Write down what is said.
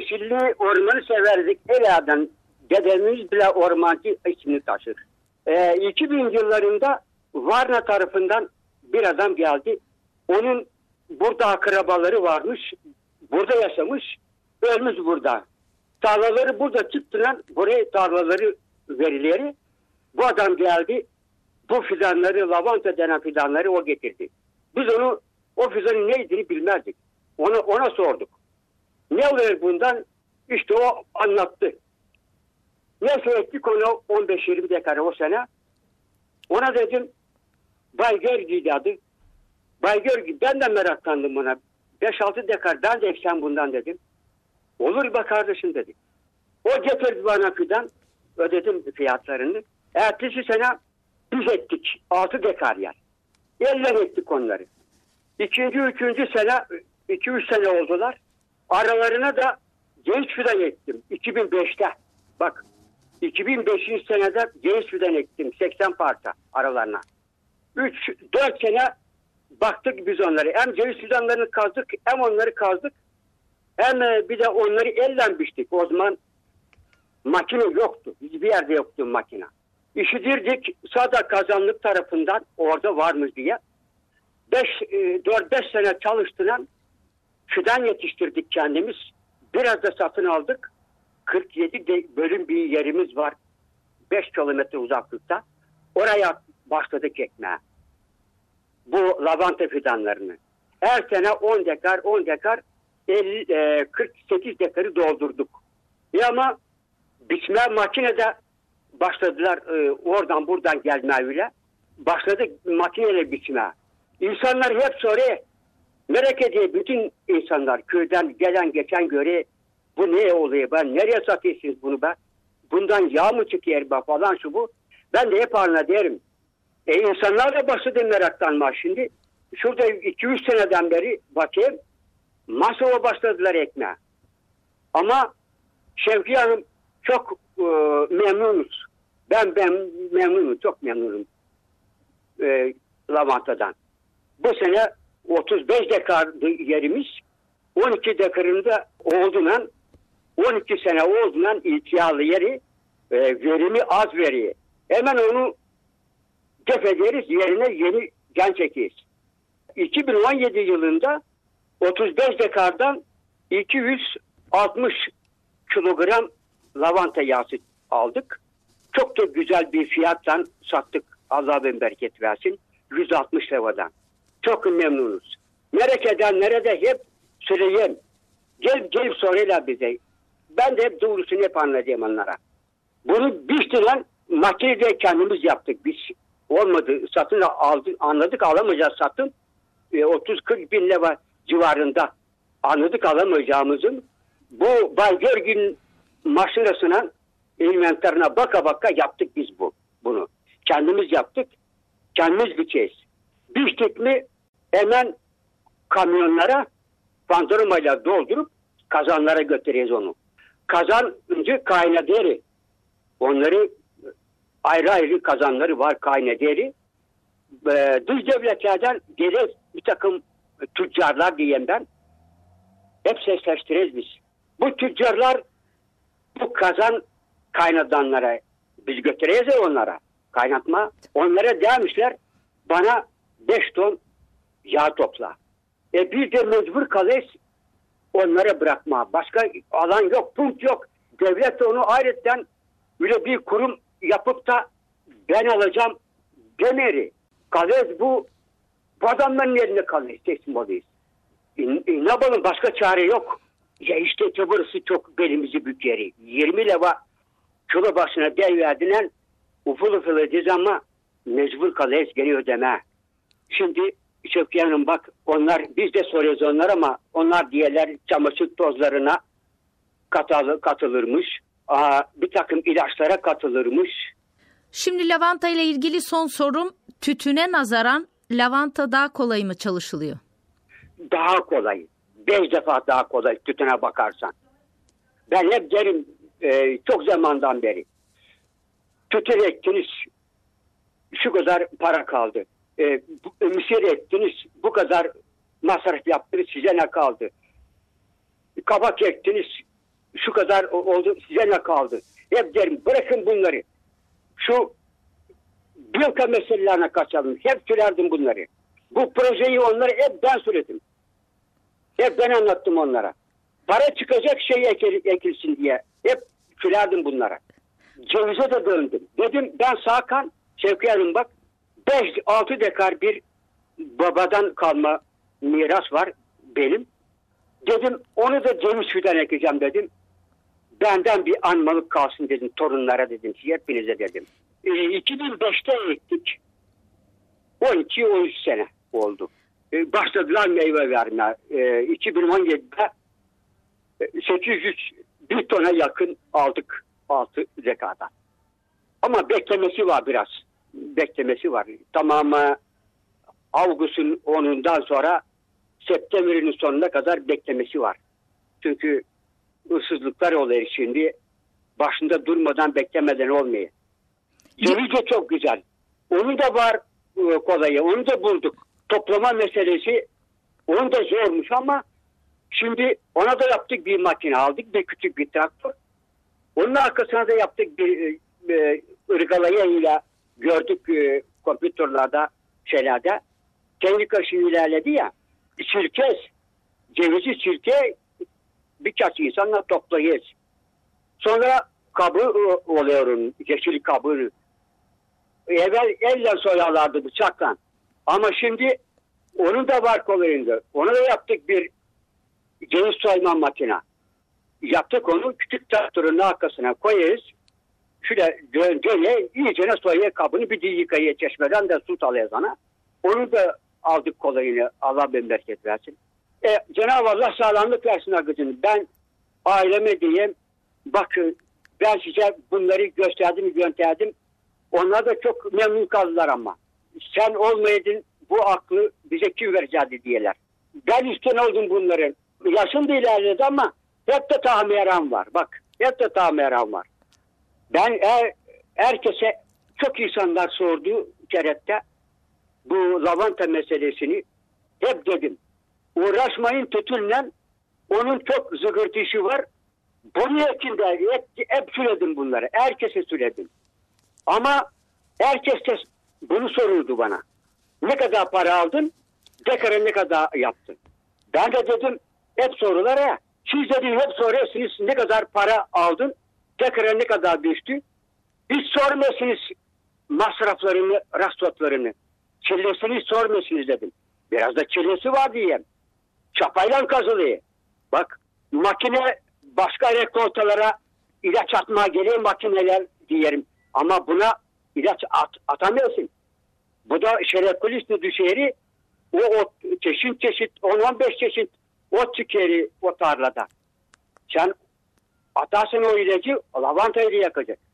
yeşilliği, ormanı severdik. Ela'dan dedemiz bile ormancı ismini taşır. 2000 yıllarında Varna tarafından bir adam geldi. Onun burada akrabaları varmış. Burada yaşamış. Ölmüş burada. Tarlaları burada çıktılar. Buraya tarlaları verileri. Bu adam geldi. Bu fidanları, lavanta denen fidanları o getirdi. Biz onu, o fidanın neydiğini bilmezdik. Ona sorduk. Ne oluyor bundan? İşte o anlattı. Neyse ettik onu 15-20 dekar o sene. Ona dedim, Bay Görgü'ydü adı. Bay Görgü, ben de meraklandım buna. 5-6 dekar ben de eksen bundan dedim. Olur be kardeşim dedi. O getirdi bana fidan. Ödedim fiyatlarını. Ertesi sene biz ettik. 6 dekar yer. Elden ettik onları. Üçüncü sene, 2-3 sene oldular. Aralarına da genç fidan ektim. 2005'te. Bak, 2005. senede genç fidan ektim. 80 parça aralarına. 3-4 sene baktık biz onları. Hem ceviz fidanlarını kazdık, hem onları kazdık. Hem bir de onları elle biçtik. O zaman makine yoktu. Hiçbir yerde yoktu makine. İşitirdik Sada Kazanlık tarafından, orada varmış diye. 4-5 sene çalıştıran fidan yetiştirdik kendimiz. Biraz da satın aldık. 47 bölüm bir yerimiz var. 5 kilometre uzaklıkta. Oraya başladık ekmeye. Bu lavanta fidanlarını. Her sene 10 dekar 48 dekarı doldurduk. Ama biçme makinede başladılar oradan buradan gelmeyle. Başladık makineyle biçme. İnsanlar hep soruyor. Merak ediyor bütün insanlar. Köyden gelen geçen göre bu ne oluyor? Ben nereye satıyorsunuz bunu be? Bundan yağ mı çıkıyor be falan şu bu. Ben de hep anla derim. İnsanlar da başladı meraklanma şimdi. Şurada 2-3 seneden beri bakayım. Masaya başladılar ekmeğe. Ama Şevkiye Hanım çok memnunuz. Ben memnunum. Çok memnunum. Lavantadan. Bu sene 35 dekar yerimiz 12 dekarında olduğundan 12 sene olduğundan ihtiyarlı yeri verimi az veriyor. Hemen onu def ederiz, yerine yeni can çekeriz. 2017 yılında 35 dekardan 260 kilogram lavanta yağısı aldık. Çok da güzel bir fiyattan sattık. Allah bin bereket versin. 160 liradan. Çok memnunuz. Merak edenlere de hep söyleyeyim. Gelip soruyorlar bize. Ben de hep doğrusunu hep anlatayım onlara. Bunu biçtilen makinede kendimiz yaptık. Biz olmadı. Satın aldık, anladık alamayacağız satın. 30-40 bin lira civarında anladık alamayacağımızın. Bu Bay Görgün maşinasına inventarına baka yaptık biz bunu. Kendimiz yaptık. Kendimiz biçeceğiz. Biçtik mi hemen kamyonlara pandromayla doldurup kazanlara götüreceğiz onu. Kazan önce kaynaderi. Onları ayrı kazanları var kaynaderi. Dış devletlerden gelen bir takım tüccarlar diyeyim ben. Hep sesleştiririz biz. Bu tüccarlar bu kazan kaynatanlara biz götüreceğiz onlara kaynatma. Onlara demişler bana 5 ton yağ topla. Bir de mecbur kalırız onlara bırakma. Başka alan yok, punkt yok. Devlet onu ayrıca öyle bir kurum yapıp da ben alacağım demeri. Kalırız bu adamların eline kalırız. Teslim oluyuz. Ne yapalım başka çare yok. Ya işte burası çok belimizi bükeri. 20 lira kilo başına devverdiler. Uful ediz ama mecbur kalırız geri ödeme. Şimdi Şevkiye Hanım bak onlar biz de soruyoruz onlar ama onlar diyeler çamaşır tozlarına katılırmış. Bir takım ilaçlara katılırmış. Şimdi lavanta ile ilgili son sorum tütüne nazaran lavanta daha kolay mı çalışılıyor? Daha kolay. 5 defa daha kolay tütüne bakarsan. Ben hep derim çok zamandan beri. Tütün ettiniz şu kadar para kaldı. Mısır ettiniz bu kadar masraf yaptınız size ne kaldı? Kabak ettiniz şu kadar oldu, size ne kaldı? Hep derim bırakın bunları. Şu banka meselelerine kaçalım. Hep söylerdim bunları. Bu projeyi onlara hep ben söyledim. Hep ben anlattım onlara. Para çıkacak şey ekilsin diye. Hep söylerdim bunlara. Cevize de döndüm. Dedim ben Sakan, Şevki Hanım bak 5-6 dekar bir babadan kalma miras var benim. Dedim onu da ceviz fidan ekeceğim dedim. Benden bir anmalık kalsın dedim torunlara dedim. Hepinize dedim. 2005'te ektik. 12-13 sene oldu. Başladılar meyve vermeye. 2017'de 801 tona yakın aldık 6 dekada. Ama beklemesi var biraz. Beklemesi var. Tamamı Ağustos'un 10'undan sonra September'in sonuna kadar beklemesi var. Çünkü hırsızlıklar oluyor şimdi. Başında durmadan beklemeden olmuyor. Ceviz de çok güzel. Onun da var kolayı. Onu da bulduk. Toplama meselesi onun da zormuş ama şimdi ona da yaptık bir makine aldık. Bir küçük bir traktör. Onun arkasına da yaptık bir ırgalayayla gördük kompütörlerde şeylerde. Kendi kaşı ilerledi ya. Çirkez. Cevizi çirke birkaç insanla toplayız. Sonra kabı oluyorum. Yeşil kabı. Evvel elle soyarlardı bıçakla. Ama şimdi onun da var kolayında. Onu da yaptık bir ceviz soyma makine. Yaptık onu küçük traktörün arkasına koyarız. Şöyle döne iyicene soyuyor kabını bir yıkayıyor çeşmeden de su alıyor sana. Onu da aldık kolayını. Allah ben bereket versin. Cenab-ı Allah sağlamlık versin arkadaşım. Ben aileme diyeyim bakın ben size bunları gösterdim gönderdim. Onlar da çok memnun kaldılar ama. Sen olmaydın bu aklı bize kim verecekti diyeler. Ben üstün oldum bunların. Yaşım da ilerledi ama hep de tahmiyeram var. Bak hep de tahmiyeram var. Ben herkese çok insanlar sordu kerette bu lavanta meselesini hep dedim. Uğraşmayın tütünle onun çok zıgırtışı var. Bunun için de hep söyledim bunları. Herkese söyledim. Ama herkes de bunu soruldu bana. Ne kadar para aldın? Dekara ne kadar yaptın? Ben de dedim hep sorular ya. Siz dedim hep soruyorsunuz ne kadar para aldın? Dekara ne kadar düştü? Hiç sormuyorsunuz masraflarını, rastotlarını. Çillesini sormuyorsunuz dedim. Biraz da çillesi var diyeyim. Çapayla kazılıyor. Bak makine başka rekortalara ilaç atmaya geliyor makineler diyelim. Ama buna ilaç atamıyorsun. Bu da şerefkulisli düşeri o çeşit 10-15 çeşit ot çıkeri o tarlada. Sen atarsın o ilacı lavantayı yakacak.